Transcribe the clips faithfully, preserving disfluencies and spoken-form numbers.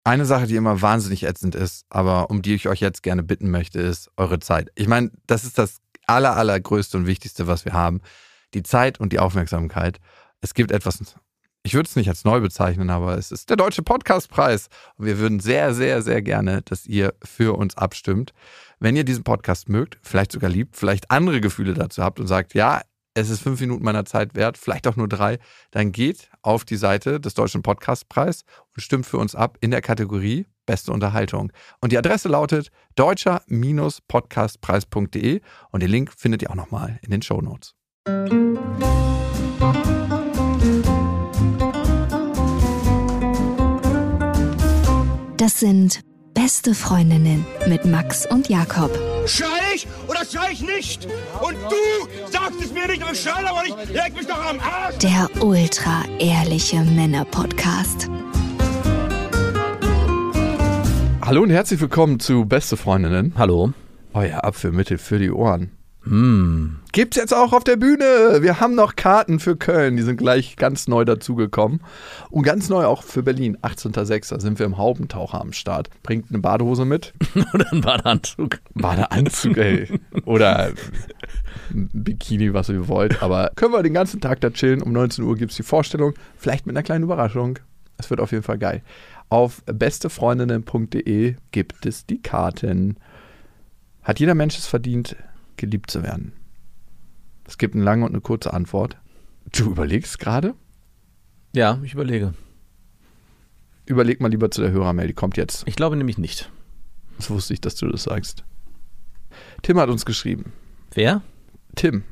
Eine Sache, die immer wahnsinnig ätzend ist, aber um die ich euch jetzt gerne bitten möchte, ist eure Zeit. Ich meine, das ist das aller, allergrößte und wichtigste, was wir haben. Die Zeit und die Aufmerksamkeit. Es gibt etwas, ich würde es nicht als neu bezeichnen, aber es ist der Deutsche Podcastpreis. Und wir würden sehr, sehr, sehr gerne, dass ihr für uns abstimmt. Wenn ihr diesen Podcast mögt, vielleicht sogar liebt, vielleicht andere Gefühle dazu habt und sagt, ja, es ist fünf Minuten meiner Zeit wert, vielleicht auch nur drei, dann geht auf die Seite des Deutschen Podcastpreis und stimmt für uns ab in der Kategorie Beste Unterhaltung. Und die Adresse lautet deutscher Podcastpreis punkt de und den Link findet ihr auch nochmal in den Shownotes. Das sind Beste Freundinnen mit Max und Jakob. Schrei ich oder schrei ich nicht? Und du sagst es mir nicht, aber ich schrei aber nicht. Leg mich doch am Arsch. Der ultra-ehrliche Männer-Podcast. Hallo und herzlich willkommen zu Beste Freundinnen. Hallo. Euer Apfelmittel für die Ohren. Mm. Gibt's jetzt auch auf der Bühne. Wir haben noch Karten für Köln. Die sind gleich ganz neu dazugekommen. Und ganz neu auch für Berlin. achtzehnter sechster sind wir im Haubentaucher am Start. Bringt eine Badehose mit. Oder ein Badeanzug. Badeanzug, ey. Oder ein Bikini, was ihr wollt. Aber können wir den ganzen Tag da chillen. Um neunzehn Uhr gibt's die Vorstellung. Vielleicht mit einer kleinen Überraschung. Es wird auf jeden Fall geil. Auf bestefreundinnen punkt de gibt es die Karten. Hat jeder Mensch es verdient, geliebt zu werden? Es gibt eine lange und eine kurze Antwort. Du überlegst gerade? Ja, ich überlege. Überleg mal lieber zu der Hörermail, die kommt jetzt. Ich glaube nämlich nicht. Das wusste ich, dass du das sagst. Tim hat uns geschrieben. Wer? Tim.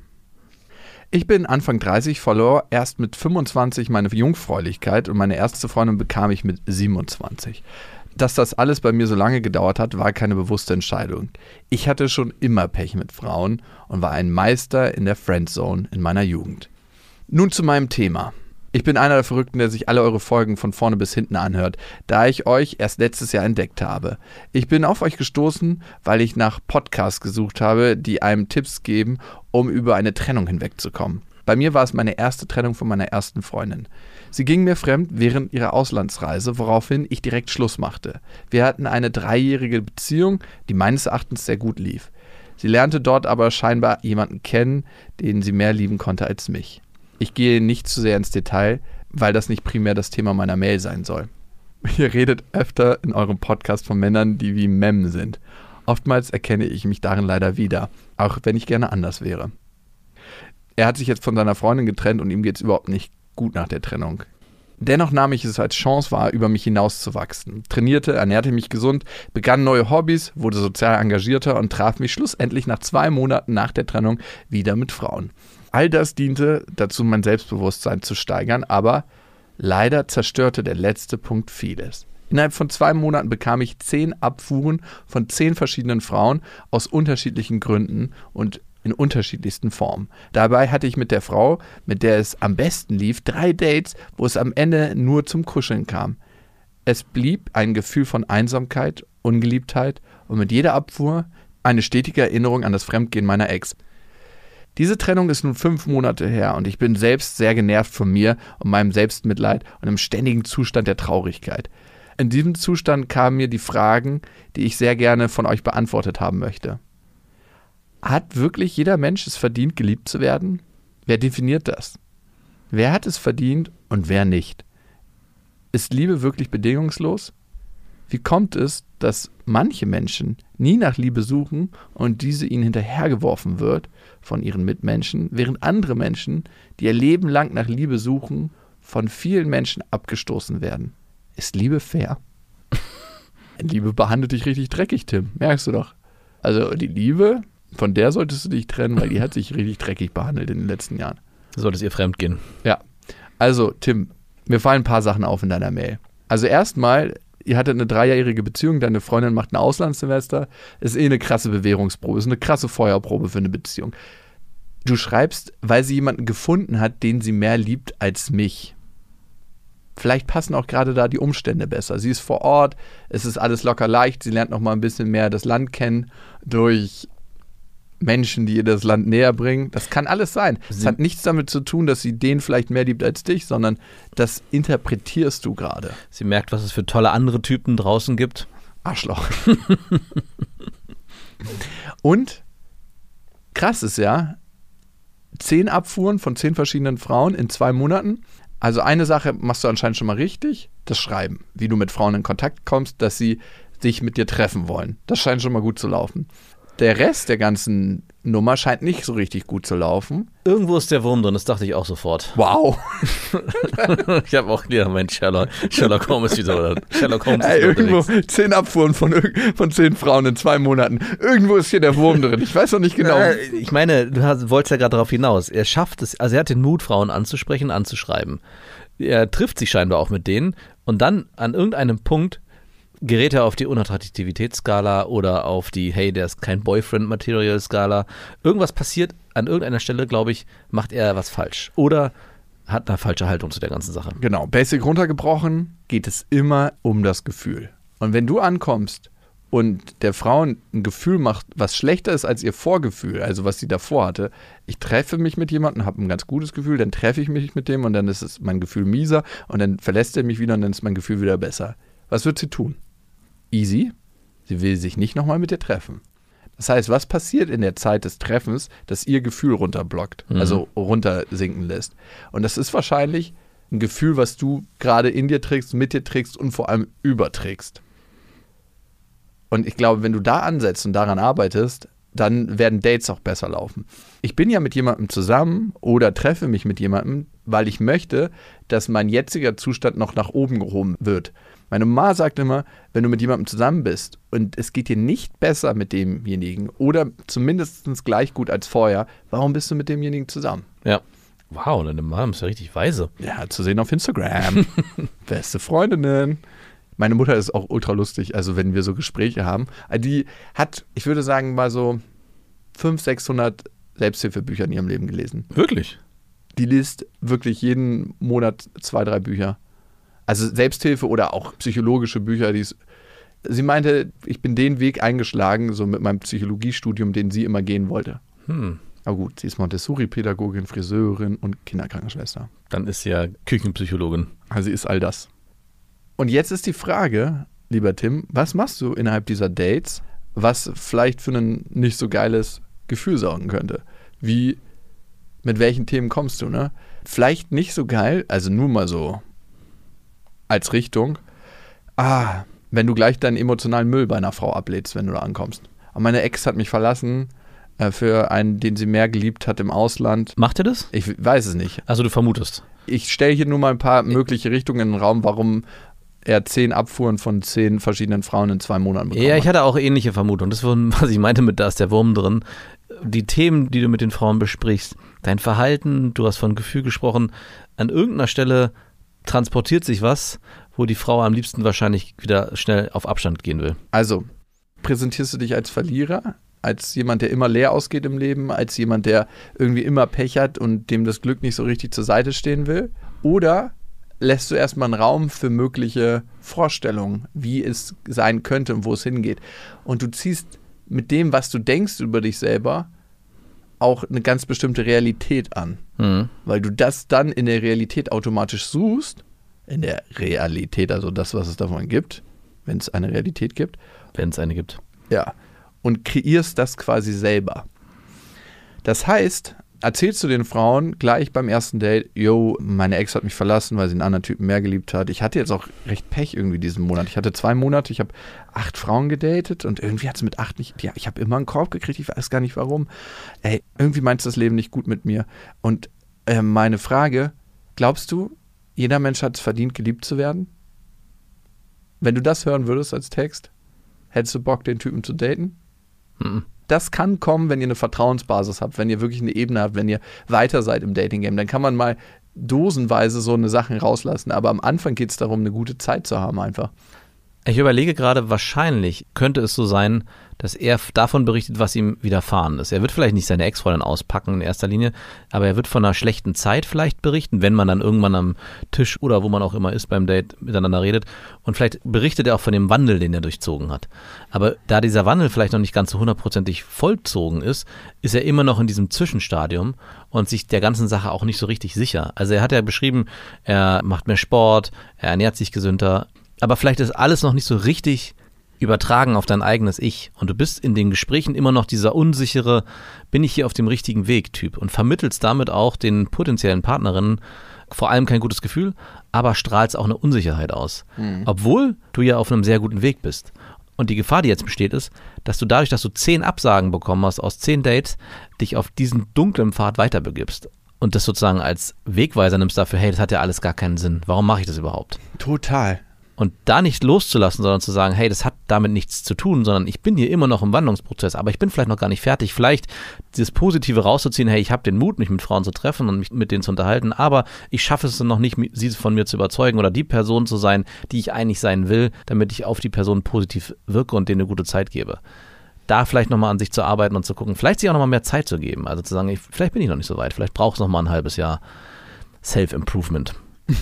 Ich bin Anfang dreißig, verlor erst mit fünfundzwanzig meine Jungfräulichkeit und meine erste Freundin bekam ich mit siebenundzwanzig. Dass das alles bei mir so lange gedauert hat, war keine bewusste Entscheidung. Ich hatte schon immer Pech mit Frauen und war ein Meister in der Friendzone in meiner Jugend. Nun zu meinem Thema. Ich bin einer der Verrückten, der sich alle eure Folgen von vorne bis hinten anhört, da ich euch erst letztes Jahr entdeckt habe. Ich bin auf euch gestoßen, weil ich nach Podcasts gesucht habe, die einem Tipps geben, um über eine Trennung hinwegzukommen. Bei mir war es meine erste Trennung von meiner ersten Freundin. Sie ging mir fremd während ihrer Auslandsreise, woraufhin ich direkt Schluss machte. Wir hatten eine dreijährige Beziehung, die meines Erachtens sehr gut lief. Sie lernte dort aber scheinbar jemanden kennen, den sie mehr lieben konnte als mich. Ich gehe nicht zu sehr ins Detail, weil das nicht primär das Thema meiner Mail sein soll. Ihr redet öfter in eurem Podcast von Männern, die wie Mem sind. Oftmals erkenne ich mich darin leider wieder, auch wenn ich gerne anders wäre. Er hat sich jetzt von seiner Freundin getrennt und ihm geht es überhaupt nicht gut nach der Trennung. Dennoch nahm ich es als Chance wahr, über mich hinauszuwachsen. Trainierte, ernährte mich gesund, begann neue Hobbys, wurde sozial engagierter und traf mich schlussendlich nach zwei Monaten nach der Trennung wieder mit Frauen. All das diente dazu, mein Selbstbewusstsein zu steigern, aber leider zerstörte der letzte Punkt vieles. Innerhalb von zwei Monaten bekam ich zehn Abfuhren von zehn verschiedenen Frauen aus unterschiedlichen Gründen und in unterschiedlichsten Formen. Dabei hatte ich mit der Frau, mit der es am besten lief, drei Dates, wo es am Ende nur zum Kuscheln kam. Es blieb ein Gefühl von Einsamkeit, Ungeliebtheit und mit jeder Abfuhr eine stetige Erinnerung an das Fremdgehen meiner Ex. Diese Trennung ist nun fünf Monate her und ich bin selbst sehr genervt von mir und meinem Selbstmitleid und im ständigen Zustand der Traurigkeit. In diesem Zustand kamen mir die Fragen, die ich sehr gerne von euch beantwortet haben möchte. Hat wirklich jeder Mensch es verdient, geliebt zu werden? Wer definiert das? Wer hat es verdient und wer nicht? Ist Liebe wirklich bedingungslos? Wie kommt es, dass manche Menschen nie nach Liebe suchen und diese ihnen hinterhergeworfen wird von ihren Mitmenschen, während andere Menschen, die ihr Leben lang nach Liebe suchen, von vielen Menschen abgestoßen werden? Ist Liebe fair? Liebe behandelt dich richtig dreckig, Tim. Merkst du doch. Also die Liebe, von der solltest du dich trennen, weil die hat sich richtig dreckig behandelt in den letzten Jahren. Solltest ihr fremd gehen. Ja. Also, Tim, mir fallen ein paar Sachen auf in deiner Mail. Also erstmal, ihr hattet eine dreijährige Beziehung, deine Freundin macht ein Auslandssemester. Ist eh eine krasse Bewährungsprobe, ist eine krasse Feuerprobe für eine Beziehung. Du schreibst, weil sie jemanden gefunden hat, den sie mehr liebt als mich. Vielleicht passen auch gerade da die Umstände besser. Sie ist vor Ort, es ist alles locker leicht, sie lernt noch mal ein bisschen mehr das Land kennen durch Menschen, die ihr das Land näher bringen. Das kann alles sein. Es Sie- hat nichts damit zu tun, dass sie den vielleicht mehr liebt als dich, sondern das interpretierst du gerade. Sie merkt, was es für tolle andere Typen draußen gibt. Arschloch. Und krass ist ja, zehn Abfuhren von zehn verschiedenen Frauen in zwei Monaten. Also eine Sache machst du anscheinend schon mal richtig, das Schreiben. Wie du mit Frauen in Kontakt kommst, dass sie sich mit dir treffen wollen. Das scheint schon mal gut zu laufen. Der Rest der ganzen Nummer scheint nicht so richtig gut zu laufen. Irgendwo ist der Wurm drin, das dachte ich auch sofort. Wow. Ich habe auch gedacht, Mensch, Sherlock, Sherlock Holmes ist wieder. Sherlock Holmes ist Ey, wieder irgendwo unterwegs. zehn Abfuhren von, irg- von zehn Frauen in zwei Monaten. Irgendwo ist hier der Wurm drin. Ich weiß noch nicht genau. Äh, Ich meine, du hast, wolltest ja gerade darauf hinaus. Er schafft es, also er hat den Mut, Frauen anzusprechen, anzuschreiben. Er trifft sich scheinbar auch mit denen und dann an irgendeinem Punkt gerät er auf die Unattraktivitätsskala oder auf die, hey, der ist kein Boyfriend-Material-Skala. Irgendwas passiert an irgendeiner Stelle, glaube ich, macht er was falsch. Oder hat eine falsche Haltung zu der ganzen Sache. Genau, basic runtergebrochen, geht es immer um das Gefühl. Und wenn du ankommst und der Frau ein Gefühl macht, was schlechter ist als ihr Vorgefühl, also was sie davor hatte, ich treffe mich mit jemandem, habe ein ganz gutes Gefühl, dann treffe ich mich mit dem und dann ist es mein Gefühl mieser und dann verlässt er mich wieder und dann ist mein Gefühl wieder besser. Was wird sie tun? Easy, sie will sich nicht nochmal mit dir treffen. Das heißt, was passiert in der Zeit des Treffens, dass ihr Gefühl runterblockt, Mhm. also runtersinken lässt? Und das ist wahrscheinlich ein Gefühl, was du gerade in dir trägst, mit dir trägst und vor allem überträgst. Und ich glaube, wenn du da ansetzt und daran arbeitest, dann werden Dates auch besser laufen. Ich bin ja mit jemandem zusammen oder treffe mich mit jemandem, weil ich möchte, dass mein jetziger Zustand noch nach oben gehoben wird. Meine Mama sagt immer, wenn du mit jemandem zusammen bist und es geht dir nicht besser mit demjenigen oder zumindest gleich gut als vorher, warum bist du mit demjenigen zusammen? Ja. Wow, deine Mom ist ja richtig weise. Ja, zu sehen auf Instagram. Beste Freundinnen. Meine Mutter ist auch ultra lustig, also wenn wir so Gespräche haben. Die hat, ich würde sagen, mal so fünfhundert, sechshundert Selbsthilfebücher in ihrem Leben gelesen. Wirklich? Die liest wirklich jeden Monat zwei, drei Bücher. Also Selbsthilfe oder auch psychologische Bücher. Die ist, sie meinte, ich bin den Weg eingeschlagen, so mit meinem Psychologiestudium, den sie immer gehen wollte. Hm. Aber gut, sie ist Montessori-Pädagogin, Friseurin und Kinderkrankenschwester. Dann ist sie ja Küchenpsychologin. Also sie ist all das. Und jetzt ist die Frage, lieber Tim, was machst du innerhalb dieser Dates, was vielleicht für ein nicht so geiles Gefühl sorgen könnte? Wie, mit welchen Themen kommst du, ne? Vielleicht nicht so geil, also nur mal so als Richtung, ah, wenn du gleich deinen emotionalen Müll bei einer Frau ablädst, wenn du da ankommst. Und meine Ex hat mich verlassen äh, für einen, den sie mehr geliebt hat im Ausland. Macht ihr das? Ich weiß es nicht. Also du vermutest. Ich stelle hier nur mal ein paar mögliche Richtungen in den Raum, warum er zehn Abfuhren von zehn verschiedenen Frauen in zwei Monaten bekommen Ja, ich hat. hatte auch ähnliche Vermutungen. Das war, was ich meinte mit, da ist der Wurm drin. Die Themen, die du mit den Frauen besprichst, dein Verhalten, du hast von Gefühl gesprochen, an irgendeiner Stelle transportiert sich was, wo die Frau am liebsten wahrscheinlich wieder schnell auf Abstand gehen will. Also, präsentierst du dich als Verlierer, als jemand, der immer leer ausgeht im Leben, als jemand, der irgendwie immer Pech hat und dem das Glück nicht so richtig zur Seite stehen will? Oder lässt du erstmal einen Raum für mögliche Vorstellungen, wie es sein könnte und wo es hingeht? Und du ziehst mit dem, was du denkst über dich selber, auch eine ganz bestimmte Realität an. Mhm. Weil du das dann in der Realität automatisch suchst, in der Realität, also das, was es davon gibt, wenn es eine Realität gibt, Wenn es eine gibt. ja, und kreierst das quasi selber. Das heißt, erzählst du den Frauen gleich beim ersten Date, yo, meine Ex hat mich verlassen, weil sie einen anderen Typen mehr geliebt hat. Ich hatte jetzt auch recht Pech irgendwie diesen Monat. Ich hatte zwei Monate, ich habe acht Frauen gedatet und irgendwie hat es mit acht nicht, ja, ich habe immer einen Korb gekriegt, ich weiß gar nicht warum. Ey, irgendwie meint das Leben nicht gut mit mir. Und äh, meine Frage, glaubst du, jeder Mensch hat es verdient, geliebt zu werden? Wenn du das hören würdest als Text, hättest du Bock, den Typen zu daten? Mhm. Das kann kommen, wenn ihr eine Vertrauensbasis habt, wenn ihr wirklich eine Ebene habt, wenn ihr weiter seid im Dating-Game. Dann kann man mal dosenweise so eine Sachen rauslassen. Aber am Anfang geht es darum, eine gute Zeit zu haben einfach. Ich überlege gerade, wahrscheinlich könnte es so sein, dass er davon berichtet, was ihm widerfahren ist. Er wird vielleicht nicht seine Ex-Freundin auspacken in erster Linie, aber er wird von einer schlechten Zeit vielleicht berichten, wenn man dann irgendwann am Tisch oder wo man auch immer ist beim Date miteinander redet. Und vielleicht berichtet er auch von dem Wandel, den er durchzogen hat. Aber da dieser Wandel vielleicht noch nicht ganz so hundertprozentig vollzogen ist, ist er immer noch in diesem Zwischenstadium und sich der ganzen Sache auch nicht so richtig sicher. Also er hat ja beschrieben, er macht mehr Sport, er ernährt sich gesünder, aber vielleicht ist alles noch nicht so richtig übertragen auf dein eigenes Ich. Und du bist in den Gesprächen immer noch dieser unsichere, bin ich hier auf dem richtigen Weg-Typ und vermittelst damit auch den potenziellen Partnerinnen vor allem kein gutes Gefühl, aber strahlst auch eine Unsicherheit aus. Mhm. Obwohl du ja auf einem sehr guten Weg bist. Und die Gefahr, die jetzt besteht, ist, dass du dadurch, dass du zehn Absagen bekommen hast aus zehn Dates, dich auf diesen dunklen Pfad weiterbegibst. Und das sozusagen als Wegweiser nimmst dafür, hey, das hat ja alles gar keinen Sinn. Warum mache ich das überhaupt? Total. Und da nicht loszulassen, sondern zu sagen, hey, das hat damit nichts zu tun, sondern ich bin hier immer noch im Wandlungsprozess, aber ich bin vielleicht noch gar nicht fertig. Vielleicht dieses Positive rauszuziehen, hey, ich habe den Mut, mich mit Frauen zu treffen und mich mit denen zu unterhalten, aber ich schaffe es noch nicht, sie von mir zu überzeugen oder die Person zu sein, die ich eigentlich sein will, damit ich auf die Person positiv wirke und denen eine gute Zeit gebe. Da vielleicht nochmal an sich zu arbeiten und zu gucken, vielleicht sich auch nochmal mehr Zeit zu geben. Also zu sagen, ich, vielleicht bin ich noch nicht so weit, vielleicht braucht es nochmal ein halbes Jahr Self-Improvement.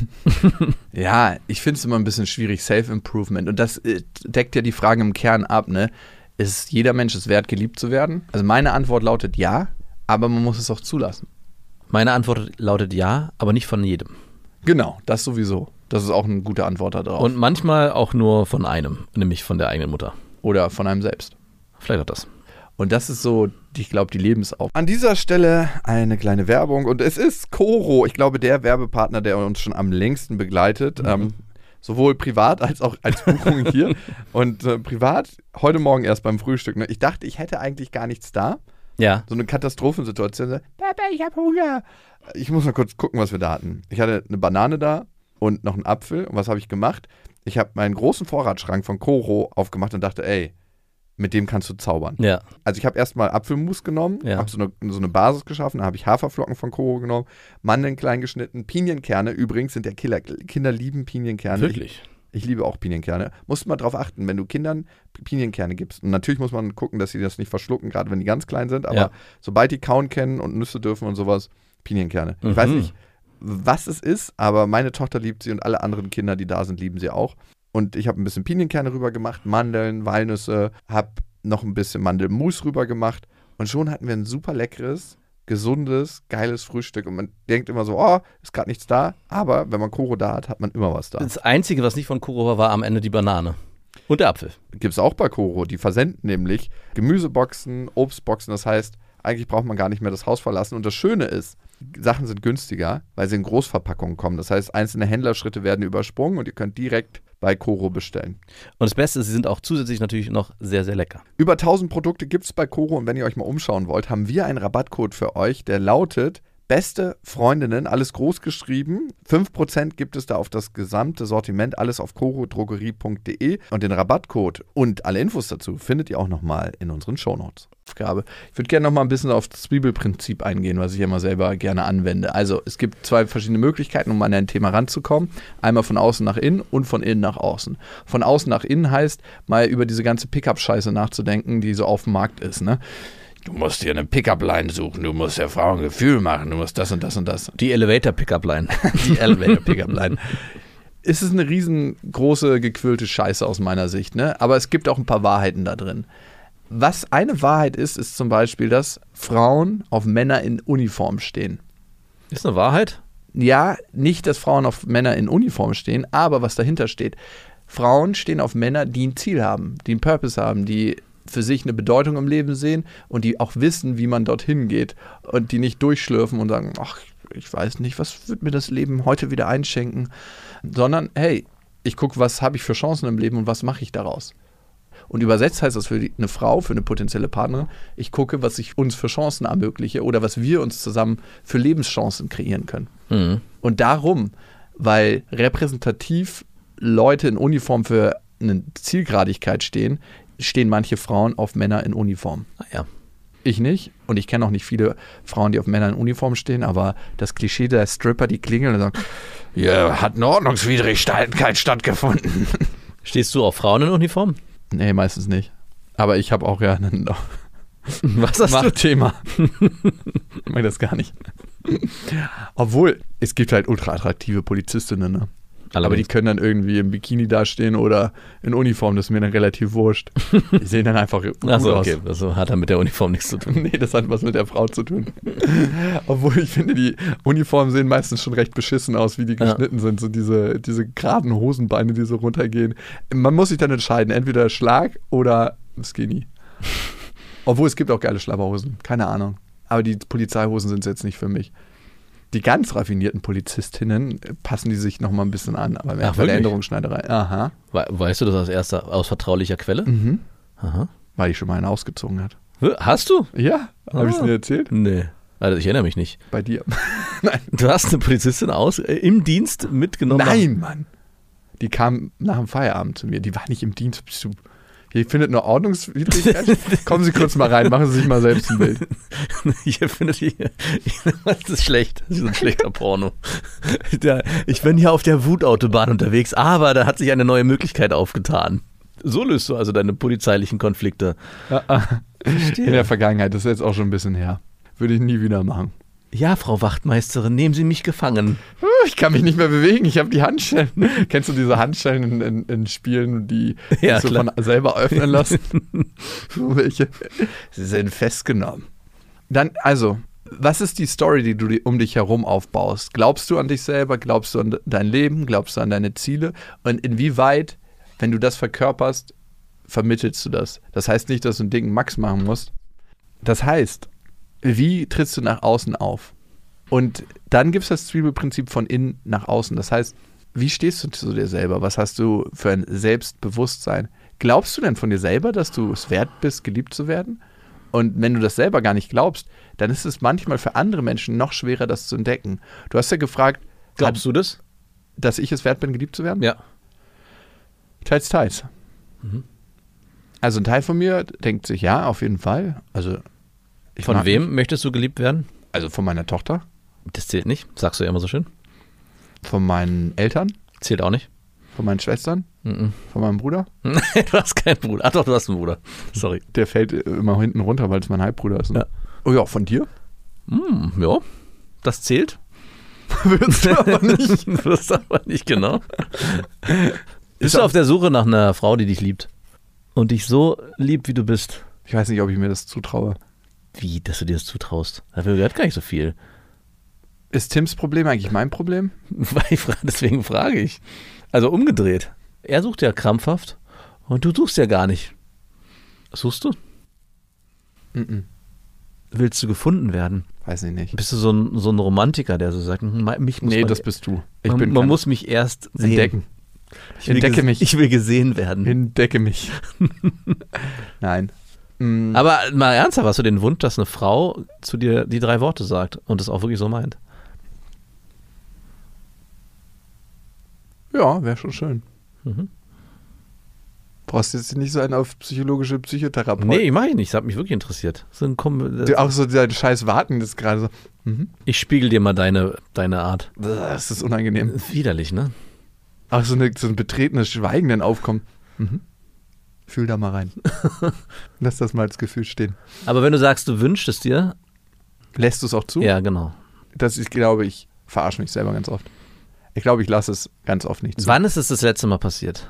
Ja, ich finde es immer ein bisschen schwierig, Self-Improvement. Und das äh, deckt ja die Fragen im Kern ab, ne? Ist jeder Mensch es wert, geliebt zu werden? Also meine Antwort lautet ja, aber man muss es auch zulassen. Meine Antwort lautet ja, aber nicht von jedem. Genau, das sowieso. Das ist auch eine gute Antwort darauf. Und manchmal auch nur von einem, nämlich von der eigenen Mutter. Oder von einem selbst. Vielleicht auch das. Und das ist so, ich glaube, die Lebensaufgabe. An dieser Stelle eine kleine Werbung. Und es ist Koro, ich glaube, der Werbepartner, der uns schon am längsten begleitet. Mhm. Ähm, sowohl privat als auch als Buchung hier. Und äh, privat, heute Morgen erst beim Frühstück. Ne? Ich dachte, ich hätte eigentlich gar nichts da. Ja. So eine Katastrophensituation. Papa, ich habe Hunger. Ich muss mal kurz gucken, was wir da hatten. Ich hatte eine Banane da und noch einen Apfel. Und was habe ich gemacht? Ich habe meinen großen Vorratsschrank von Koro aufgemacht und dachte, ey, mit dem kannst du zaubern. Ja. Also ich habe erstmal Apfelmus genommen, ja. habe so eine, so eine Basis geschaffen, dann habe ich Haferflocken von Koro genommen, Mandeln klein geschnitten, Pinienkerne übrigens sind der Killer. Kinder lieben Pinienkerne. Wirklich? Ich, ich liebe auch Pinienkerne. Musst mal drauf achten, wenn du Kindern Pinienkerne gibst. Und natürlich muss man gucken, dass sie das nicht verschlucken, gerade wenn die ganz klein sind, aber ja. sobald die kauen kennen und Nüsse dürfen und sowas, Pinienkerne. Mhm. Ich weiß nicht, was es ist, aber meine Tochter liebt sie und alle anderen Kinder, die da sind, lieben sie auch. Und ich habe ein bisschen Pinienkerne rüber gemacht, Mandeln, Walnüsse, habe noch ein bisschen Mandelmus rüber gemacht und schon hatten wir ein super leckeres, gesundes, geiles Frühstück. Und man denkt immer so, oh, ist gerade nichts da, aber wenn man Koro da hat, hat man immer was da. Das Einzige, was nicht von Koro war, war am Ende die Banane und der Apfel. Gibt es auch bei Koro, die versenden nämlich Gemüseboxen, Obstboxen, das heißt, eigentlich braucht man gar nicht mehr das Haus verlassen. Und das Schöne ist, Sachen sind günstiger, weil sie in Großverpackungen kommen. Das heißt, einzelne Händlerschritte werden übersprungen und ihr könnt direkt bei Koro bestellen. Und das Beste ist, sie sind auch zusätzlich natürlich noch sehr, sehr lecker. Über tausend Produkte gibt es bei Koro und wenn ihr euch mal umschauen wollt, haben wir einen Rabattcode für euch, der lautet Beste Freundinnen, alles groß geschrieben. fünf Prozent gibt es da auf das gesamte Sortiment, alles auf korodrogerie punkt de. Und den Rabattcode und alle Infos dazu findet ihr auch nochmal in unseren Shownotes. Ich würde gerne nochmal ein bisschen auf das Zwiebelprinzip eingehen, was ich immer selber gerne anwende. Also es gibt zwei verschiedene Möglichkeiten, um an ein Thema ranzukommen. Einmal von außen nach innen und von innen nach außen. Von außen nach innen heißt, mal über diese ganze Pickup-Scheiße nachzudenken, die so auf dem Markt ist, ne? Du musst dir eine Pickup-Line suchen, du musst der Frau ein Gefühl machen, du musst das und das und das. Die Elevator-Pickup-Line. Die Elevator-Pickup-Line. Es ist eine riesengroße, gequirlte Scheiße aus meiner Sicht, ne? Aber es gibt auch ein paar Wahrheiten da drin. Was eine Wahrheit ist, ist zum Beispiel, dass Frauen auf Männer in Uniform stehen. Ist eine Wahrheit? Ja, nicht, dass Frauen auf Männer in Uniform stehen, aber was dahinter steht. Frauen stehen auf Männer, die ein Ziel haben, die einen Purpose haben, die für sich eine Bedeutung im Leben sehen und die auch wissen, wie man dorthin geht und die nicht durchschlürfen und sagen, ach, ich weiß nicht, was wird mir das Leben heute wieder einschenken, sondern hey, ich gucke, was habe ich für Chancen im Leben und was mache ich daraus. Und übersetzt heißt das für die, eine Frau, für eine potenzielle Partnerin, ich gucke, was ich uns für Chancen ermögliche oder was wir uns zusammen für Lebenschancen kreieren können. Mhm. Und darum, weil repräsentativ Leute in Uniform für eine Zielgradigkeit stehen, stehen manche Frauen auf Männer in Uniform. Ah, ja. Ich nicht. Und ich kenne auch nicht viele Frauen, die auf Männer in Uniform stehen, aber das Klischee der Stripper, die klingeln und sagen, ja, hat eine Ordnungswidrigkeit stattgefunden. Stehst du auf Frauen in Uniform? Nee, meistens nicht. Aber ich habe auch ja ein Was hast Machtthema. Ich mag das gar nicht. Obwohl, es gibt halt ultra attraktive Polizistinnen, ne? Aber die können dann irgendwie im Bikini dastehen oder in Uniform, das ist mir dann relativ wurscht. Die sehen dann einfach gut Achso, aus. okay, das hat dann mit der Uniform nichts zu tun. Nee, das hat was mit der Frau zu tun. Obwohl ich finde, die Uniformen sehen meistens schon recht beschissen aus, wie die geschnitten ja. sind. So diese, diese geraden Hosenbeine, die so runtergehen. Man muss sich dann entscheiden, entweder Schlag oder Skinny. Obwohl, es gibt auch geile Schlabberhosen, keine Ahnung. Aber die Polizeihosen sind jetzt nicht für mich. Die ganz raffinierten Polizistinnen passen die sich noch mal ein bisschen an, aber mehr bei der Änderungsschneiderei. Aha. We- weißt du das aus erster, aus vertraulicher Quelle? Mhm. Aha. Weil die schon mal einen ausgezogen hat. Hast du? Ja, habe Ah. ich es dir erzählt? Nee. Also ich erinnere mich nicht. Bei dir. Nein. Du hast eine Polizistin aus, äh, im Dienst mitgenommen? Nein, Mann. Die kam nach dem Feierabend zu mir. Die war nicht im Dienst. Bist du Hier findet eine Ordnungswidrigkeit. Kommen Sie kurz mal rein, machen Sie sich mal selbst ein Bild. Hier findet hier, das ist schlecht, das ist so ein schlechter Porno. Der, ich bin hier auf der Wutautobahn unterwegs, aber da hat sich eine neue Möglichkeit aufgetan. So löst du also deine polizeilichen Konflikte. In der Vergangenheit, das ist jetzt auch schon ein bisschen her. Würde ich nie wieder machen. Ja, Frau Wachtmeisterin, nehmen Sie mich gefangen. Ich kann mich nicht mehr bewegen, ich habe die Handschellen. Kennst du diese Handschellen in, in, in Spielen, die Ja, sich so von selber öffnen lassen? So welche. Sie sind festgenommen. Dann, also, was ist die Story, die du um dich herum aufbaust? Glaubst du an dich selber? Glaubst du an dein Leben? Glaubst du an deine Ziele? Und inwieweit, wenn du das verkörperst, vermittelst du das? Das heißt nicht, dass du einen dicken Max machen musst. Das heißt, wie trittst du nach außen auf? Und dann gibt es das Zwiebelprinzip von innen nach außen. Das heißt, wie stehst du zu dir selber? Was hast du für ein Selbstbewusstsein? Glaubst du denn von dir selber, dass du es wert bist, geliebt zu werden? Und wenn du das selber gar nicht glaubst, dann ist es manchmal für andere Menschen noch schwerer, das zu entdecken. Du hast ja gefragt, Glaubst du das? dass ich es wert bin, geliebt zu werden? Ja. Teils, teils. Mhm. Also ein Teil von mir denkt sich, ja, auf jeden Fall. Also ich Von mag wem mich. möchtest du geliebt werden? Also von meiner Tochter, Das zählt nicht, sagst du ja immer so schön. von meinen Eltern, Zählt auch nicht. von meinen Schwestern, Mhm. von meinem Bruder. du hast keinen Bruder. Ach doch, du hast einen Bruder. Sorry. Der fällt immer hinten runter, weil es mein Halbbruder ist. Ne? Ja. Oh ja, von dir? Hm, ja, das zählt. Würdest du aber nicht. Du wirst aber nicht, genau. Bist du auf der Suche nach einer Frau, die dich liebt? Und dich so liebt, wie du bist? Ich weiß nicht, ob ich mir das zutraue. Wie, dass du dir das zutraust? Dafür gehört gar nicht so viel. Ist Tims Problem eigentlich mein Problem? Weil ich fra- Deswegen frage ich. Also umgedreht. Er sucht ja krampfhaft und du suchst ja gar nicht. Suchst du? Mm-mm. Willst du gefunden werden? Weiß ich nicht. Bist du so ein, so ein Romantiker, der so sagt, hm, mich muss Nee, man, das bist du. Ich man, bin man kein- muss mich erst sehen. entdecken. Ich will Entdecke ges- mich. Ich will gesehen werden. Entdecke mich. Nein. Mm, Aber mal ernsthaft, hast du den Wunsch, dass eine Frau zu dir die drei Worte sagt und das auch wirklich so meint? ja, wäre schon schön. Mhm. Brauchst jetzt nicht so einen auf psychologische Psychotherapie. Nee, mach ich nicht. Das hat mich wirklich interessiert. So ein Kom- das- Auch so dieser scheiß Warten, das gerade so. Mhm. Ich spiegel dir mal deine, deine Art. Das ist unangenehm. Widerlich, ne? Auch so, eine, so ein betretenes Schweigen dann aufkommt. Mhm. Fühl da mal rein. Lass das mal als Gefühl stehen. Aber wenn du sagst, du wünschst es dir, Lässt du es auch zu? ja, genau. Das ist, glaube ich, verarsche mich selber ganz oft. Ich glaube, ich lasse es ganz oft nicht zu. Wann ist es das letzte Mal passiert?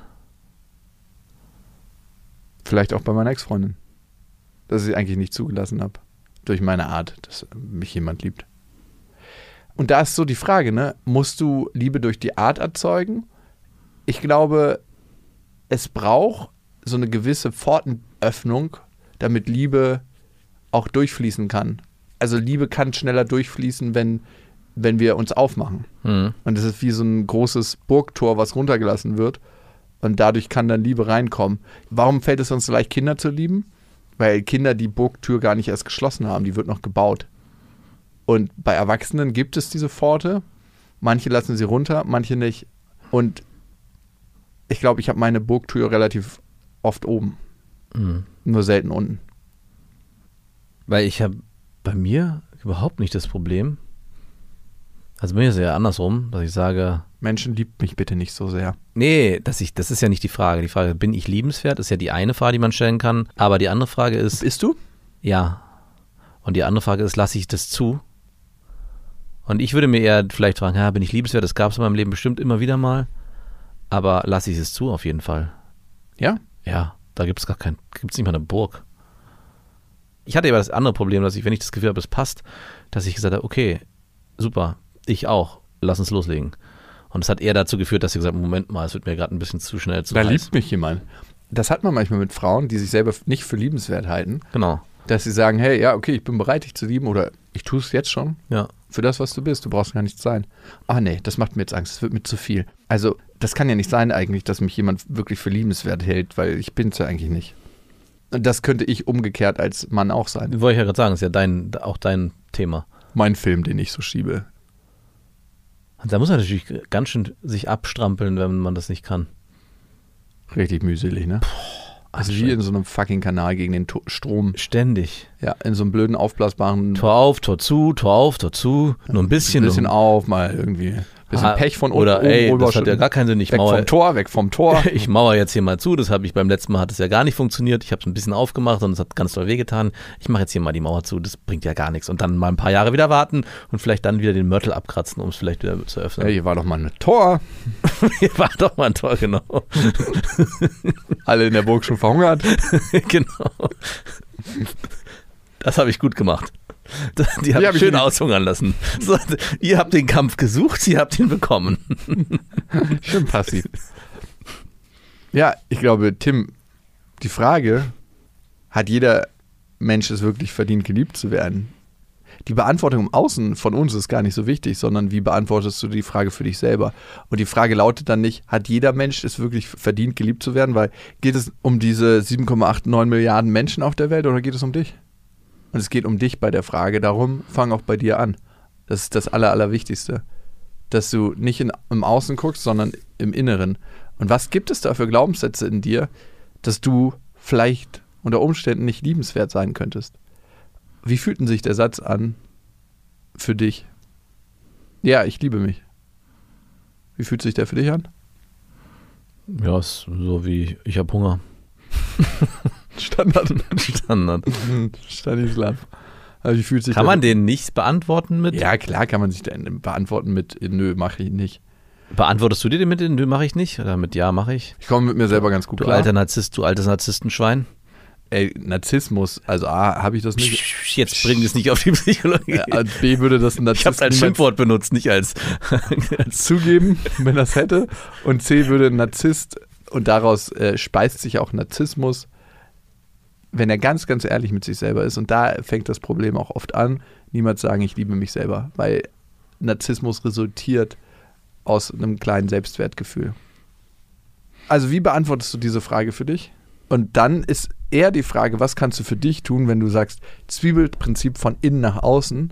Vielleicht auch bei meiner Ex-Freundin. Dass ich eigentlich nicht zugelassen habe. Durch meine Art, dass mich jemand liebt. Und da ist so die Frage, ne? Musst du Liebe durch die Art erzeugen? Ich glaube, es braucht so eine gewisse Pfortenöffnung, damit Liebe auch durchfließen kann. Also Liebe kann schneller durchfließen, wenn, wenn wir uns aufmachen. Hm. Und das ist wie so ein großes Burgtor, was runtergelassen wird. Und dadurch kann dann Liebe reinkommen. Warum fällt es uns so leicht, Kinder zu lieben? Weil Kinder die Burgtür gar nicht erst geschlossen haben. Die wird noch gebaut. Und bei Erwachsenen gibt es diese Pforte. Manche lassen sie runter, manche nicht. Und ich glaube, ich habe meine Burgtür relativ oft oben. Hm. Nur selten unten. Weil ich habe bei mir überhaupt nicht das Problem, Also bei mir ist es ja andersrum, dass ich sage, Menschen liebt mich bitte nicht so sehr. nee, dass ich, das ist ja nicht die Frage. Die Frage, bin ich liebenswert, ist ja die eine Frage, die man stellen kann. Aber die andere Frage ist, Bist du? ja. Und die andere Frage ist, lasse ich das zu? Und ich würde mir eher vielleicht fragen, ja, bin ich liebenswert? Das gab es in meinem Leben bestimmt immer wieder mal. Aber lasse ich es zu, auf jeden Fall. Ja? Ja, da gibt es gar kein, gibt es nicht mal eine Burg. Ich hatte aber das andere Problem, dass ich, wenn ich das Gefühl habe, es passt, dass ich gesagt habe, okay, super, ich auch, lass uns loslegen. Und es hat eher dazu geführt, dass sie gesagt haben, Moment mal, es wird mir gerade ein bisschen zu schnell zu Da heiß. liebt mich jemand. Das hat man manchmal mit Frauen, die sich selber nicht für liebenswert halten, Genau, dass sie sagen, hey, ja, okay, ich bin bereit, dich zu lieben oder ich tue es jetzt schon ja. für das, was du bist. Du brauchst gar nichts sein. Ah nee, das macht mir jetzt Angst, das wird mir zu viel. Also das kann ja nicht sein eigentlich, dass mich jemand wirklich für liebenswert hält, weil ich bin es ja eigentlich nicht. Und das könnte ich umgekehrt als Mann auch sein. Wollte ich ja gerade sagen, ist ja dein, auch dein Thema. Mein Film, den ich so schiebe. Und da muss man natürlich ganz schön sich abstrampeln, wenn man das nicht kann. Richtig mühselig, ne? Also wie in so einem fucking Kanal gegen den to- Strom. Ständig. Ja, in so einem blöden, aufblasbaren... Tor auf, Tor zu, Tor auf, Tor zu. Nur ein bisschen. Ein bisschen nur, auf, mal irgendwie. Bisschen Ah, Pech von oder, oben ey, rüber. das hat ja gar keinen Sinn. Ich weg mauer, vom Tor, weg vom Tor. ich mauer jetzt hier mal zu. Das habe ich beim letzten Mal, hat es ja gar nicht funktioniert. Ich habe es ein bisschen aufgemacht und es hat ganz doll wehgetan. Ich mache jetzt hier mal die Mauer zu. Das bringt ja gar nichts. Und dann mal ein paar Jahre wieder warten und vielleicht dann wieder den Mörtel abkratzen, um es vielleicht wieder zu öffnen. Ja, hier war doch mal ein Tor. Hier war doch mal ein Tor, genau. Alle in der Burg schon verhungert. Genau. Das habe ich gut gemacht. Die habe hab ich ich schön nicht- aushungern lassen. So, ihr habt den Kampf gesucht, ihr habt ihn bekommen. Schön passiv. Ja, ich glaube, Tim, die Frage, hat jeder Mensch es wirklich verdient, geliebt zu werden? Die Beantwortung im Außen von uns ist gar nicht so wichtig, sondern wie beantwortest du die Frage für dich selber? Und die Frage lautet dann nicht, hat jeder Mensch es wirklich verdient, geliebt zu werden? Weil geht es um diese sieben Komma neunundachtzig Milliarden Menschen auf der Welt oder geht es um dich? Und es geht um dich bei der Frage, darum fang auch bei dir an. Das ist das Aller, Allerwichtigste. Dass du nicht in, im Außen guckst, sondern im Inneren. Und was gibt es da für Glaubenssätze in dir, dass du vielleicht unter Umständen nicht liebenswert sein könntest? Wie fühlt denn sich der Satz an für dich? Ja, ich liebe mich. Wie fühlt sich der für dich an? Ja, ist so wie, ich habe Hunger. Standard. Standard. Stanislav. Also wie fühlt sich Kann der- man den nicht beantworten mit? Ja, klar kann man sich den beantworten mit nö, mache ich nicht. Beantwortest du dir den mit, nö, mache ich nicht? Oder mit ja, mache ich? Ich komme mit mir selber ganz gut Du klar. alter Narzisst, du altes Narzisstenschwein. Ey, Narzissmus, also A, habe ich das nicht. Jetzt bring es nicht auf die Psychologie. Ja, als B würde das ein Ich habe es Narzisst als niemals Schimpfwort benutzt, nicht als, als zugeben, wenn er es hätte. Und C würde ein Narzisst, und daraus äh, speist sich auch Narzissmus, wenn er ganz, ganz ehrlich mit sich selber ist. Und da fängt das Problem auch oft an. Niemals sagen, ich liebe mich selber, weil Narzissmus resultiert aus einem kleinen Selbstwertgefühl. Also wie beantwortest du diese Frage für dich? Und dann ist eher die Frage, was kannst du für dich tun, wenn du sagst, Zwiebelprinzip von innen nach außen,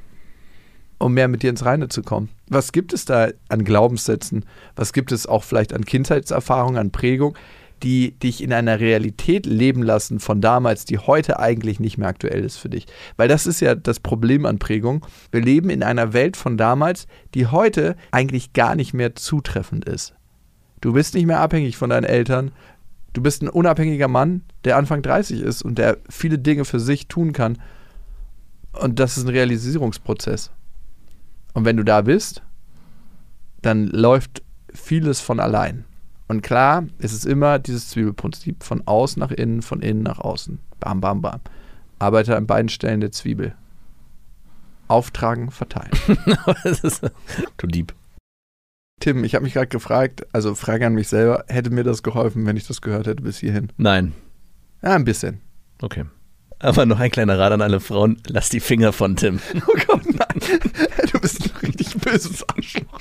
um mehr mit dir ins Reine zu kommen? Was gibt es da an Glaubenssätzen? Was gibt es auch vielleicht an Kindheitserfahrungen, an Prägung, die dich in einer Realität leben lassen von damals, die heute eigentlich nicht mehr aktuell ist für dich? Weil das ist ja das Problem an Prägung. Wir leben in einer Welt von damals, die heute eigentlich gar nicht mehr zutreffend ist. Du bist nicht mehr abhängig von deinen Eltern. Du bist ein unabhängiger Mann, der Anfang dreißig ist und der viele Dinge für sich tun kann. Und das ist ein Realisierungsprozess. Und wenn du da bist, dann läuft vieles von allein. Und klar, es ist immer dieses Zwiebelprinzip von außen nach innen, von innen nach außen. Bam, bam, bam. Arbeite an beiden Stellen der Zwiebel. Auftragen, verteilen. Das ist, du Dieb. Tim, ich habe mich gerade gefragt, also Frage an mich selber, hätte mir das geholfen, wenn ich das gehört hätte bis hierhin? Nein. Ja, ein bisschen. Okay. Aber noch ein kleiner Rat an alle Frauen, lass die Finger von Tim. Oh Gott, nein. Du bist ein richtig böses Arschloch.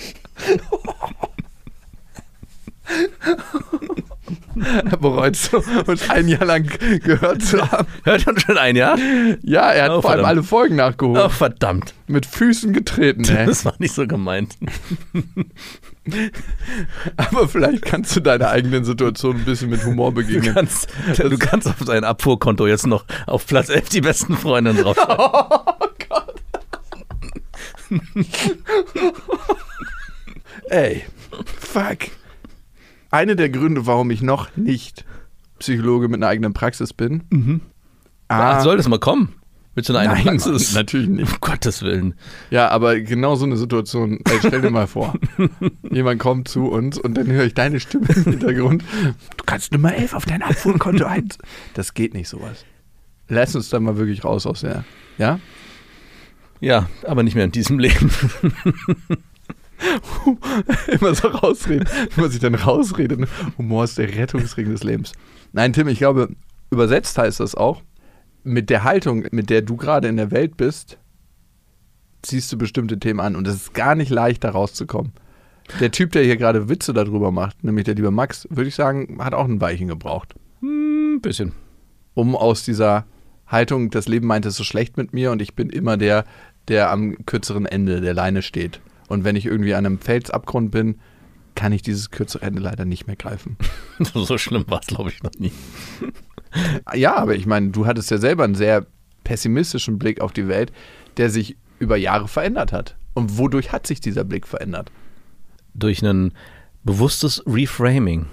Er bereut so, uns ein Jahr lang gehört zu haben. Hört uns schon ein, ja? Ja, er hat Oh, vor allem verdammt. alle Folgen nachgeholt. Oh, verdammt. Mit Füßen getreten, ey. Das war nicht so gemeint. Aber vielleicht kannst du deiner eigenen Situation ein bisschen mit Humor Du begegnen. kannst, du kannst auf sein Abfuhrkonto jetzt noch auf Platz elf die besten Freundinnen draufschreiben. Oh Gott. Ey, fuck. Eine der Gründe, warum ich noch nicht Psychologe mit einer eigenen Praxis bin. Mhm. Ah, Ach, soll das mal kommen? Willst du eine eigene nein, Praxis? natürlich nicht. Um Gottes Willen. Ja, aber genau so eine Situation, ey, stell dir mal vor, jemand kommt zu uns und dann höre ich deine Stimme im Hintergrund. Du kannst Nummer elf auf dein Abfuhrkonto ein. Das geht nicht, sowas. Lass uns da mal wirklich raus aus der, ja? Ja, aber nicht mehr in diesem Leben. Immer so rausreden, wenn man sich dann rausredet. Humor ist der Rettungsring des Lebens. Nein, Tim, ich glaube, übersetzt heißt das auch, mit der Haltung, mit der du gerade in der Welt bist, ziehst du bestimmte Themen an. Und es ist gar nicht leicht, da rauszukommen. Der Typ, der hier gerade Witze darüber macht, nämlich der liebe Max, würde ich sagen, hat auch ein Weilchen gebraucht. Ein hm, bisschen. Um aus dieser Haltung, das Leben meint es so schlecht mit mir und ich bin immer der, der am kürzeren Ende der Leine steht. Und wenn ich irgendwie an einem Felsabgrund bin, kann ich dieses kürzere Ende leider nicht mehr greifen. So schlimm war es, glaube ich, noch nie. Ja, aber ich meine, du hattest ja selber einen sehr pessimistischen Blick auf die Welt, der sich über Jahre verändert hat. Und wodurch hat sich dieser Blick verändert? Durch ein bewusstes Reframing.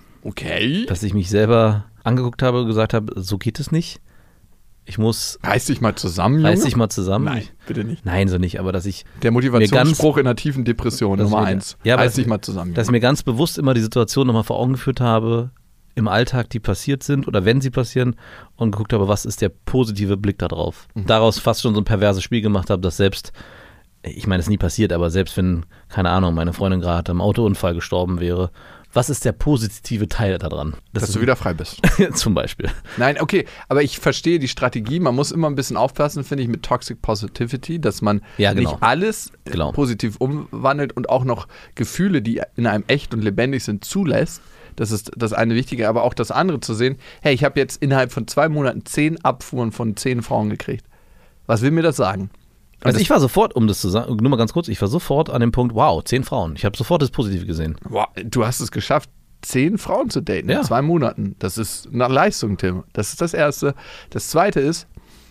Okay. Dass ich mich selber angeguckt habe und gesagt habe, so geht es nicht. Ich muss... Reiß dich mal zusammen, Junge. Reiß dich mal zusammen. Nein, bitte nicht. Nein, so nicht, aber dass ich... Der Motivationsspruch in einer tiefen Depression, Nummer eins. Ja, Reiß dich mal zusammen, Junge. Dass ich mir ganz bewusst immer die Situation nochmal vor Augen geführt habe, im Alltag, die passiert sind oder wenn sie passieren und geguckt habe, was ist der positive Blick da drauf. Mhm. Daraus fast schon so ein perverses Spiel gemacht habe, dass selbst, ich meine, es ist nie passiert, aber selbst wenn, keine Ahnung, meine Freundin gerade am Autounfall gestorben wäre, was ist der positive Teil daran? Das Dass du wieder frei bist. Zum Beispiel. Nein, okay, aber ich verstehe die Strategie. Man muss immer ein bisschen aufpassen, finde ich, mit Toxic Positivity, dass man ja, genau. nicht alles genau. positiv umwandelt und auch noch Gefühle, die in einem echt und lebendig sind, zulässt. Das ist das eine Wichtige, aber auch das andere zu sehen, hey, ich habe jetzt innerhalb von zwei Monaten zehn Abfuhren von zehn Frauen gekriegt. Was will mir das sagen? Und also ich war sofort, um das zu sagen, nur mal ganz kurz, ich war sofort an dem Punkt, wow, zehn Frauen. Ich habe sofort das Positive gesehen. Wow, du hast es geschafft, zehn Frauen zu daten ja. in zwei Monaten. Das ist eine Leistung, Tim. Das ist das Erste. Das Zweite ist,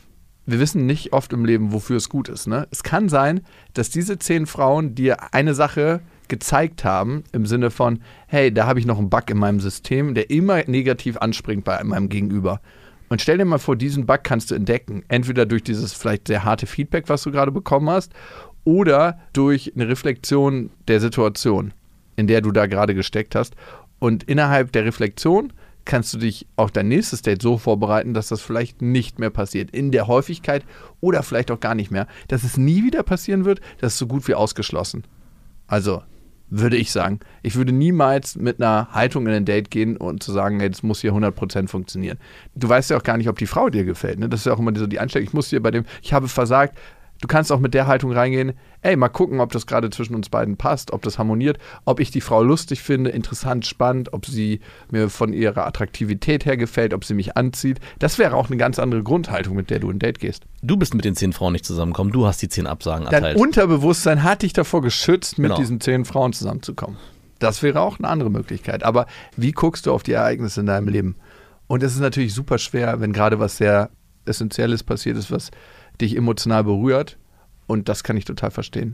wir wissen nicht oft im Leben, wofür es gut ist. Ne? Es kann sein, dass diese zehn Frauen dir eine Sache gezeigt haben, im Sinne von, hey, da habe ich noch einen Bug in meinem System, der immer negativ anspringt bei meinem Gegenüber. Und stell dir mal vor, diesen Bug kannst du entdecken. Entweder durch dieses vielleicht sehr harte Feedback, was du gerade bekommen hast, oder durch eine Reflexion der Situation, in der du da gerade gesteckt hast. Und innerhalb der Reflexion kannst du dich auf dein nächstes Date so vorbereiten, dass das vielleicht nicht mehr passiert. In der Häufigkeit oder vielleicht auch gar nicht mehr. Dass es nie wieder passieren wird, das ist so gut wie ausgeschlossen. Also würde ich sagen, ich würde niemals mit einer Haltung in ein Date gehen und zu sagen, hey, das muss hier hundert Prozent funktionieren. Du weißt ja auch gar nicht, ob die Frau dir gefällt. Ne? Das ist ja auch immer so die Einstellung. Ich muss dir bei dem, ich habe versagt. Du kannst auch mit der Haltung reingehen, ey, mal gucken, ob das gerade zwischen uns beiden passt, ob das harmoniert, ob ich die Frau lustig finde, interessant, spannend, ob sie mir von ihrer Attraktivität her gefällt, ob sie mich anzieht. Das wäre auch eine ganz andere Grundhaltung, mit der du in ein Date gehst. Du bist mit den zehn Frauen nicht zusammengekommen, du hast die zehn Absagen erteilt. Dein Unterbewusstsein hat dich davor geschützt, mit genau. diesen zehn Frauen zusammenzukommen. Das wäre auch eine andere Möglichkeit. Aber wie guckst du auf die Ereignisse in deinem Leben? Und es ist natürlich super schwer, wenn gerade was sehr Essentielles passiert ist, was dich emotional berührt, und das kann ich total verstehen.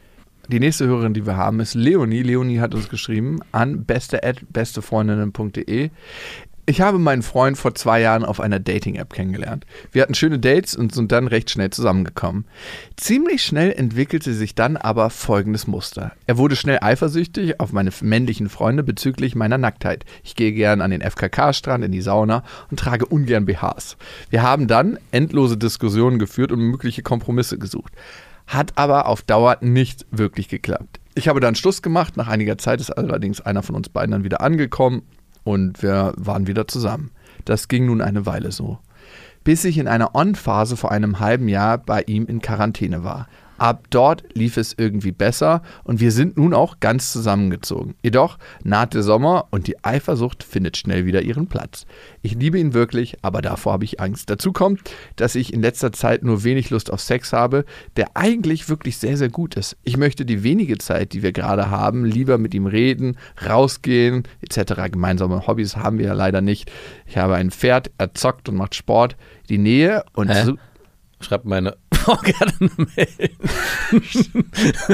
Die nächste Hörerin, die wir haben, ist Leonie. Leonie hat uns geschrieben an beste at bestefreundinnen punkt de. Ich habe meinen Freund vor zwei Jahren auf einer Dating-App kennengelernt. Wir hatten schöne Dates und sind dann recht schnell zusammengekommen. Ziemlich schnell entwickelte sich dann aber folgendes Muster. Er wurde schnell eifersüchtig auf meine männlichen Freunde bezüglich meiner Nacktheit. Ich gehe gern an den F K K-Strand, in die Sauna und trage ungern B Hs. Wir haben dann endlose Diskussionen geführt und mögliche Kompromisse gesucht. Hat aber auf Dauer nicht wirklich geklappt. Ich habe dann Schluss gemacht. Nach einiger Zeit ist allerdings einer von uns beiden dann wieder angekommen. Und wir waren wieder zusammen. Das ging nun eine Weile so. Bis ich in einer On-Phase vor einem halben Jahr bei ihm in Quarantäne war. Ab dort lief es irgendwie besser und wir sind nun auch ganz zusammengezogen. Jedoch naht der Sommer und die Eifersucht findet schnell wieder ihren Platz. Ich liebe ihn wirklich, aber davor habe ich Angst. Dazu kommt, dass ich in letzter Zeit nur wenig Lust auf Sex habe, der eigentlich wirklich sehr, sehr gut ist. Ich möchte die wenige Zeit, die wir gerade haben, lieber mit ihm reden, rausgehen et cetera. Gemeinsame Hobbys haben wir ja leider nicht. Ich habe ein Pferd, er zockt und macht Sport. Die Nähe und... Hä? So Schreibt meine auch gerne melden.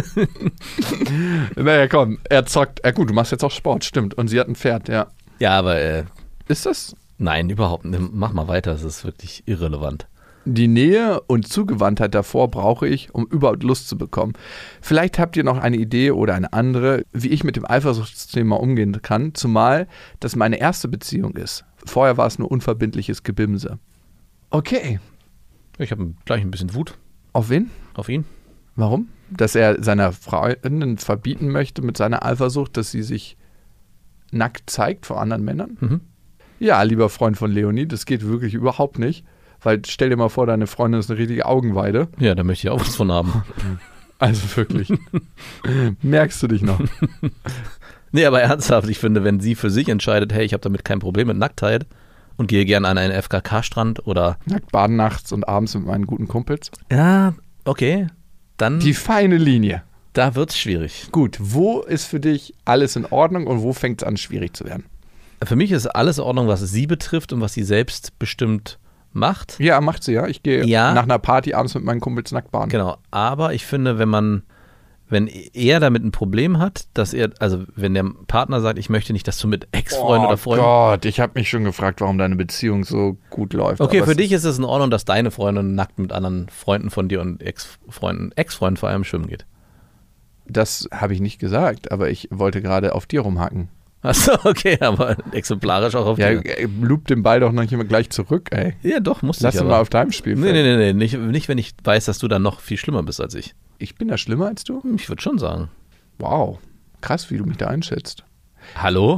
Naja, komm, er zockt. Ja gut, du machst jetzt auch Sport, stimmt. Und sie hat ein Pferd, ja. Ja, aber äh, Ist das nein, überhaupt nicht. Mach mal weiter, das ist wirklich irrelevant. die Nähe und Zugewandtheit davor brauche ich, um überhaupt Lust zu bekommen. Vielleicht habt ihr noch eine Idee oder eine andere, wie ich mit dem Eifersuchtsthema umgehen kann, zumal das meine erste Beziehung ist. Vorher war es nur unverbindliches Gebimse. Okay, Ich habe gleich ein bisschen Wut auf wen? auf ihn. Warum? Dass er seiner Freundin verbieten möchte mit seiner Eifersucht, dass sie sich nackt zeigt vor anderen Männern? Mhm. Ja, lieber Freund von Leonie, das geht wirklich überhaupt nicht. Weil stell dir mal vor, deine Freundin ist eine richtige Augenweide. Ja, da möchte ich auch was von haben. Also wirklich. Merkst du dich noch? Nee, aber ernsthaft, ich finde, wenn sie für sich entscheidet, hey, ich habe damit kein Problem mit Nacktheit und gehe gerne an einen F K K-Strand oder... Nackt baden nachts und abends mit meinen guten Kumpels. Ja, okay, dann... Die feine Linie. Da wird's schwierig. Gut, wo ist für dich alles in Ordnung und wo fängt es an, schwierig zu werden? Für mich ist alles in Ordnung, was sie betrifft und was sie selbst bestimmt macht. Ja, macht sie ja. Ich gehe Ja. nach einer Party abends mit meinen Kumpels nackt baden. Genau, aber ich finde, wenn man, wenn er damit ein Problem hat, dass er, also wenn der Partner sagt, ich möchte nicht, dass du mit Ex-Freunden Oh oder Freunden... Gott, ich habe mich schon gefragt, warum deine Beziehung so gut läuft. Okay, Aber für es dich ist es in Ordnung, dass deine Freundin nackt mit anderen Freunden von dir und Ex-Freunden, Ex-Freunden vor allem schwimmen geht. Das habe ich nicht gesagt, aber ich wollte gerade auf dir rumhacken. Achso, okay, aber exemplarisch auch auf Ja, dir. äh, loop den Ball doch noch nicht immer gleich zurück, ey. Ja, doch, musst Lass ich ihn aber. mal auf deinem Spiel. Nee, nee, nee, nee, nicht, nicht, wenn ich weiß, dass du dann noch viel schlimmer bist als ich. Ich bin da schlimmer als du? Ich würde schon sagen. Wow, krass, wie du mich da einschätzt. Hallo?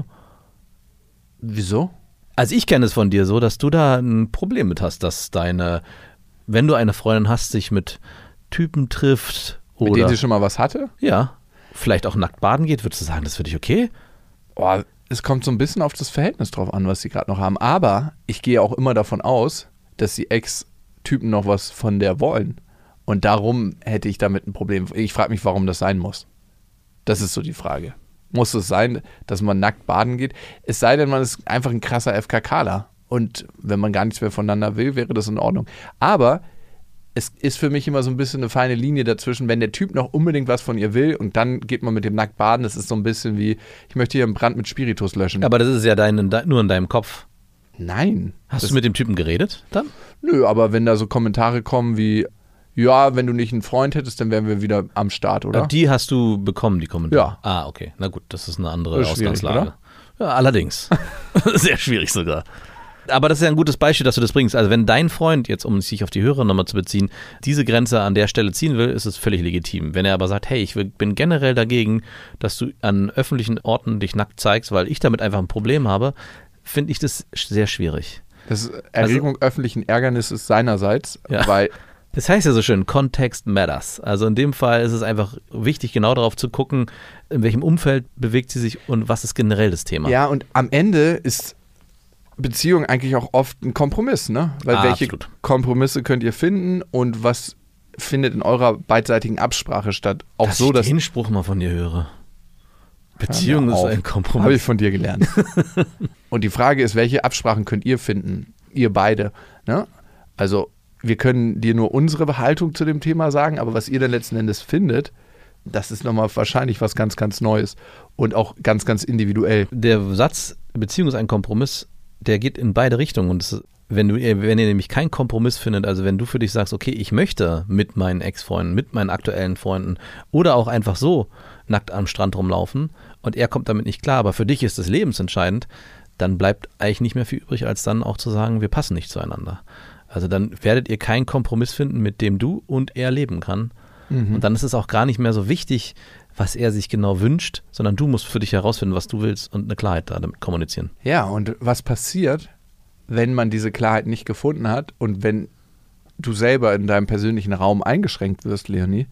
Wieso? Also ich kenne es von dir so, dass du da ein Problem mit hast, dass deine, wenn du eine Freundin hast, sich mit Typen trifft Mit oder denen sie schon mal was hatte? ja, vielleicht auch nackt baden geht, würdest du sagen, das ist für dich okay? Oh, es kommt so ein bisschen auf das Verhältnis drauf an, was sie gerade noch haben. Aber ich gehe auch immer davon aus, dass die Ex-Typen noch was von der wollen. Und darum hätte ich damit ein Problem. Ich frage mich, warum das sein muss. Das ist so die Frage. Muss es sein, dass man nackt baden geht? Es sei denn, man ist einfach ein krasser F K Kler. Und wenn man gar nichts mehr voneinander will, wäre das in Ordnung. Aber es ist für mich immer so ein bisschen eine feine Linie dazwischen, wenn der Typ noch unbedingt was von ihr will und dann geht man mit dem nackt baden. Das ist so ein bisschen wie, ich möchte hier einen Brand mit Spiritus löschen. Aber das ist ja dein, nur in deinem Kopf. Nein. Hast das, du mit dem Typen geredet dann? Nö, aber wenn da so Kommentare kommen wie, ja, wenn du nicht einen Freund hättest, dann wären wir wieder am Start, oder? Die hast du bekommen, die Kommentare? Ja. Ah, okay. Na gut, das ist eine andere Das ist schwierig, Ausgangslage. Ja, allerdings. Sehr schwierig sogar. Aber das ist ja ein gutes Beispiel, dass du das bringst. Also wenn dein Freund, jetzt um sich auf die Hörer nochmal zu beziehen, diese Grenze an der Stelle ziehen will, ist es völlig legitim. Wenn er aber sagt, hey, ich will, bin generell dagegen, dass du an öffentlichen Orten dich nackt zeigst, weil ich damit einfach ein Problem habe, finde ich das sehr schwierig. Das ist Erregung öffentlichen Ärgernisses seinerseits, Ja. weil Das heißt ja so schön, Context matters. Also in dem Fall ist es einfach wichtig, genau darauf zu gucken, in welchem Umfeld bewegt sie sich und was ist generell das Thema. ja, und am Ende ist Beziehung eigentlich auch oft ein Kompromiss, ne? Weil Ah, welche absolut. Kompromisse könnt ihr finden und was findet in eurer beidseitigen Absprache statt? Auch dass so, ich dass den Spruch mal von dir höre. Beziehung ist ein Kompromiss. Habe ich von dir gelernt. Und die Frage ist, welche Absprachen könnt ihr finden? Ihr beide. Ne? Also wir können dir nur unsere Haltung zu dem Thema sagen, aber was ihr dann letzten Endes findet, das ist nochmal wahrscheinlich was ganz, ganz Neues und auch ganz, ganz individuell. Der Satz, Beziehung ist ein Kompromiss, der geht in beide Richtungen. Und das, wenn, du, wenn ihr nämlich keinen Kompromiss findet, also wenn du für dich sagst, okay, ich möchte mit meinen Ex-Freunden, mit meinen aktuellen Freunden oder auch einfach so nackt am Strand rumlaufen und er kommt damit nicht klar, aber für dich ist das lebensentscheidend, dann bleibt eigentlich nicht mehr viel übrig, als dann auch zu sagen, wir passen nicht zueinander. Also dann werdet ihr keinen Kompromiss finden, mit dem du und er leben kann. Mhm. Und dann ist es auch gar nicht mehr so wichtig, was er sich genau wünscht, sondern du musst für dich herausfinden, was du willst und eine Klarheit da damit kommunizieren. Ja, und was passiert, wenn man diese Klarheit nicht gefunden hat und wenn du selber in deinem persönlichen Raum eingeschränkt wirst, Leonie?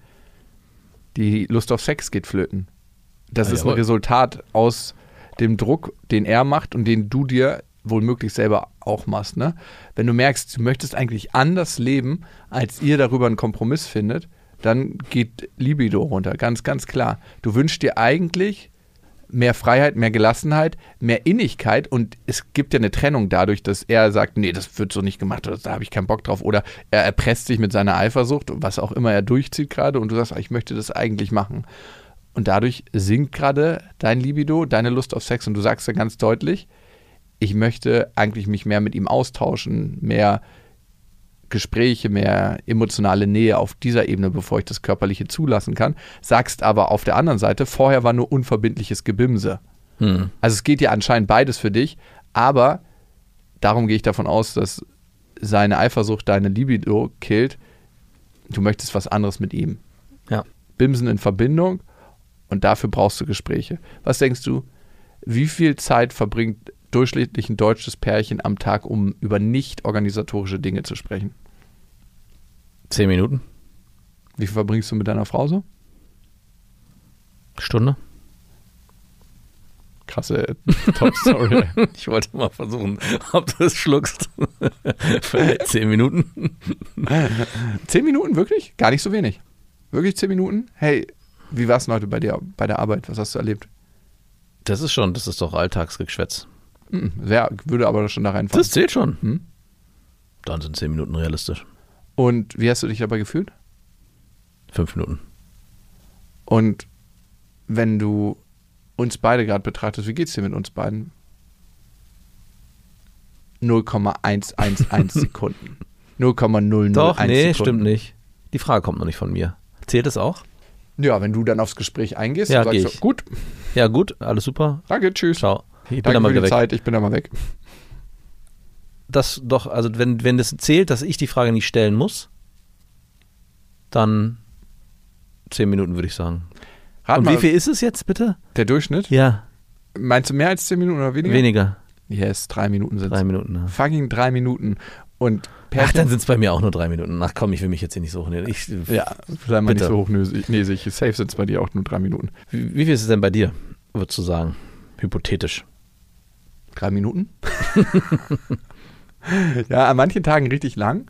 Die Lust auf Sex geht flöten. Das Ah, ist ein jawohl. Resultat aus dem Druck, den er macht und den du dir wohl möglich selber auch machst. Ne? Wenn du merkst, du möchtest eigentlich anders leben, als ihr darüber einen Kompromiss findet, dann geht Libido runter, ganz, ganz klar. Du wünschst dir eigentlich mehr Freiheit, mehr Gelassenheit, mehr Innigkeit und es gibt ja eine Trennung dadurch, dass er sagt, nee, das wird so nicht gemacht oder da habe ich keinen Bock drauf oder er erpresst sich mit seiner Eifersucht, was auch immer er durchzieht gerade und du sagst, ich möchte das eigentlich machen. Und dadurch sinkt gerade dein Libido, deine Lust auf Sex und du sagst ja ganz deutlich, ich möchte eigentlich mich mehr mit ihm austauschen, mehr Gespräche, mehr emotionale Nähe auf dieser Ebene, bevor ich das Körperliche zulassen kann. Sagst aber auf der anderen Seite, vorher war nur unverbindliches Gebimse. Hm. Also es geht ja anscheinend beides für dich, aber darum gehe ich davon aus, dass seine Eifersucht deine Libido killt. Du möchtest was anderes mit ihm. Ja. Bimsen in Verbindung und dafür brauchst du Gespräche. Was denkst du, wie viel Zeit verbringt durchschnittlich ein deutsches Pärchen am Tag, um über nicht organisatorische Dinge zu sprechen? Zehn Minuten. Wie viel verbringst du mit deiner Frau so? Stunde. Krasse Top-Story. Ich wollte mal versuchen, ob du es schluckst. Vielleicht zehn Minuten. Zehn Minuten, wirklich? Gar nicht so wenig. Wirklich zehn Minuten? Hey, wie war es denn heute bei dir, bei der Arbeit? Was hast du erlebt? Das ist schon, das ist doch Alltagsgeschwätz. Mhm. Wer würde aber schon da reinfallen? Das zählt schon. Hm? Dann sind zehn Minuten realistisch. Und wie hast du dich dabei gefühlt? Fünf Minuten. Und wenn du uns beide gerade betrachtest, wie geht's dir mit uns beiden? null Komma hundertelf Sekunden. null Komma null null eins Doch, nee, Sekunden. stimmt nicht. Die Frage kommt noch nicht von mir. Zählt es auch? Ja, wenn du dann aufs Gespräch eingehst, Ja, und sagst geh du, ich. gut, Ja, gut, alles super. danke, tschüss. Ciao. Ich bin Danke dann mal für die wieder weg. Zeit, ich bin dann mal weg. Das doch, also wenn, wenn das zählt, dass ich die Frage nicht stellen muss, dann zehn Minuten würde ich sagen. Rat Und mal, wie viel ist es jetzt bitte? der Durchschnitt? Ja, Meinst du mehr als zehn Minuten oder weniger? weniger. Yes, drei Minuten sind Drei Minuten. Ja. Fucking drei Minuten. Und Ach, Pärchen, dann sind es bei mir auch nur drei Minuten. Ach komm, ich will mich jetzt hier nicht so hochnehmen. Ich, ja, sei mal nicht Bitte. so hochnäsig. Safe sind es bei dir auch nur drei Minuten. Wie, wie viel ist es denn bei dir, würdest du sagen? Hypothetisch. Drei Minuten? Ja, an manchen Tagen richtig lang,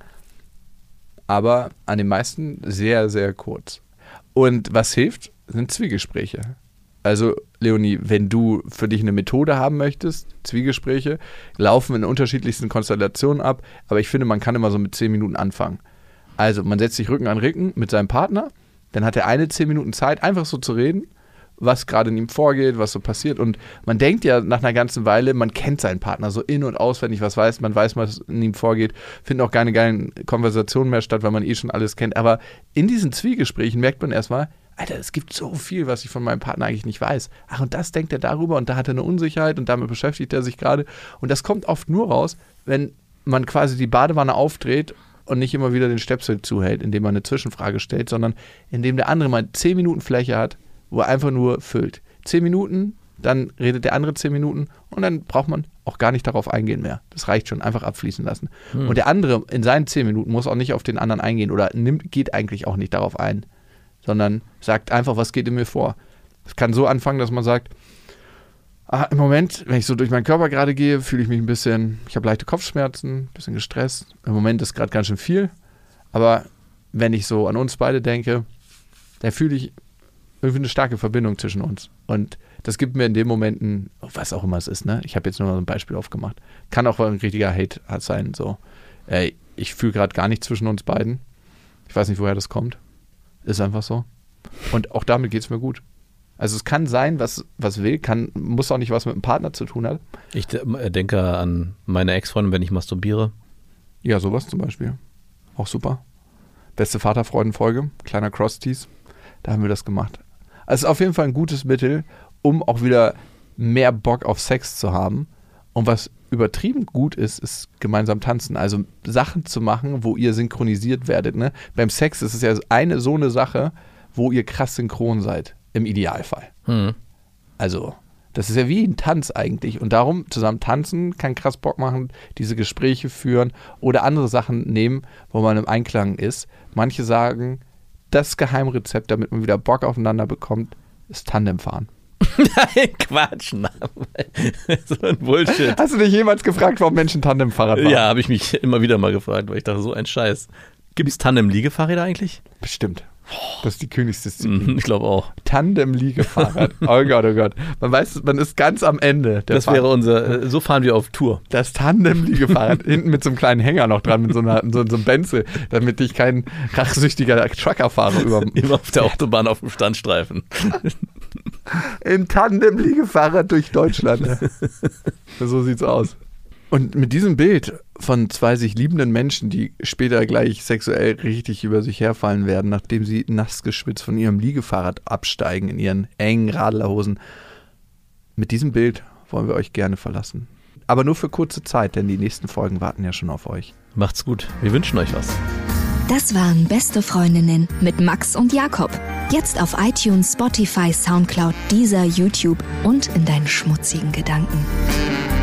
aber an den meisten sehr, sehr kurz. Und was hilft, sind Zwiegespräche. Also, Leonie, wenn du für dich eine Methode haben möchtest, Zwiegespräche laufen in unterschiedlichsten Konstellationen ab, aber ich finde, man kann immer so mit zehn Minuten anfangen. Also, man setzt sich Rücken an Rücken mit seinem Partner, dann hat er eine zehn Minuten Zeit, einfach so zu reden, was gerade in ihm vorgeht, was so passiert. Und man denkt ja nach einer ganzen Weile, man kennt seinen Partner so in- und auswendig, was weiß, man weiß, was in ihm vorgeht, finden auch keine geilen Konversationen mehr statt, weil man eh schon alles kennt. Aber in diesen Zwiegesprächen merkt man erstmal, Alter, es gibt so viel, was ich von meinem Partner eigentlich nicht weiß. Ach, und das denkt er darüber und da hat er eine Unsicherheit und damit beschäftigt er sich gerade. Und das kommt oft nur raus, wenn man quasi die Badewanne aufdreht und nicht immer wieder den Stöpsel zuhält, indem man eine Zwischenfrage stellt, sondern indem der andere mal zehn Minuten Fläche hat, wo er einfach nur füllt. Zehn Minuten, dann redet der andere zehn Minuten und dann braucht man auch gar nicht darauf eingehen mehr. Das reicht schon, einfach abfließen lassen. Hm. Und der andere in seinen zehn Minuten muss auch nicht auf den anderen eingehen oder nimmt, geht eigentlich auch nicht darauf ein, sondern sagt einfach, was geht in mir vor. Es kann so anfangen, dass man sagt, ah, im Moment, wenn ich so durch meinen Körper gerade gehe, fühle ich mich ein bisschen, ich habe leichte Kopfschmerzen, ein bisschen gestresst. Im Moment ist gerade ganz schön viel, aber wenn ich so an uns beide denke, da fühle ich irgendwie eine starke Verbindung zwischen uns. Und das gibt mir in dem Momenten, was auch immer es ist, ne? Ich habe jetzt nur mal ein Beispiel aufgemacht. Kann auch ein richtiger Hate sein, so. Ey, ich fühle gerade gar nichts zwischen uns beiden. Ich weiß nicht, woher das kommt. Ist einfach so. Und auch damit geht es mir gut. Also es kann sein, was, was will, kann, muss auch nicht was mit dem Partner zu tun haben. Ich de- denke an meine Ex-Freundin, wenn ich masturbiere. Ja, sowas zum Beispiel. Auch super. Beste Vaterfreuden-Folge, kleiner Cross-Tease. Da haben wir das gemacht. Also auf jeden Fall ein gutes Mittel, um auch wieder mehr Bock auf Sex zu haben. Und was übertrieben gut ist, ist gemeinsam tanzen. Also Sachen zu machen, wo ihr synchronisiert werdet. Ne? Beim Sex ist es ja eine so eine Sache, wo ihr krass synchron seid. Im Idealfall. Hm. Also das ist ja wie ein Tanz eigentlich. Und darum, zusammen tanzen kann krass Bock machen, diese Gespräche führen oder andere Sachen nehmen, wo man im Einklang ist. Manche sagen, das Geheimrezept, damit man wieder Bock aufeinander bekommt, ist Tandemfahren. Nein, Quatsch. Nein. So ein Bullshit. Hast du dich jemals gefragt, warum Menschen Tandemfahrrad fahren? Ja, habe ich mich immer wieder mal gefragt, weil ich dachte, so ein Scheiß. Gibt es Tandem-Liegefahrräder eigentlich? Bestimmt. Das ist die Königsdisziplin. Ich glaube auch. Tandem-Liegefahrrad. Oh Gott, oh Gott. Man weiß, man ist ganz am Ende. Der Das Fahrt. wäre unser, so fahren wir auf Tour. Das Tandem-Liegefahrrad. Hinten mit so einem kleinen Hänger noch dran, mit so, einer, so, so einem Benzel, damit ich kein rachsüchtiger Truckerfahrer über. Immer auf der Autobahn auf dem Standstreifen. Im Tandem-Liegefahrrad durch Deutschland. So sieht's aus. Und mit diesem Bild von zwei sich liebenden Menschen, die später gleich sexuell richtig über sich herfallen werden, nachdem sie nass geschwitzt von ihrem Liegefahrrad absteigen in ihren engen Radlerhosen, mit diesem Bild wollen wir euch gerne verlassen. Aber nur für kurze Zeit, denn die nächsten Folgen warten ja schon auf euch. Macht's gut. Wir wünschen euch was. Das waren Beste Freundinnen mit Max und Jakob. Jetzt auf iTunes, Spotify, Soundcloud, Deezer, YouTube und in deinen schmutzigen Gedanken.